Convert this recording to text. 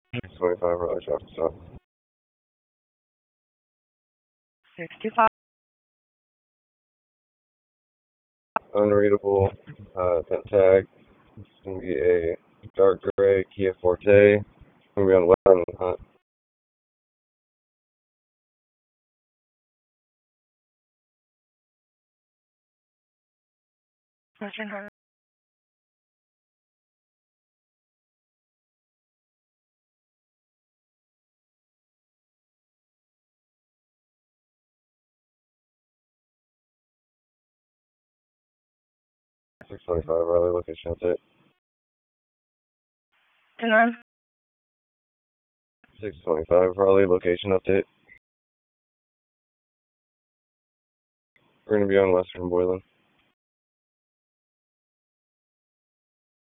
625 Raleigh traffic stop. 65. Unreadable, vent tag. It's going to be a dark gray Kia Forte. It's going to be on Western Hunt. Western Hunt. 625 Raleigh location update. 10-9. 625 Raleigh location update. We're going to be on Western Boylan.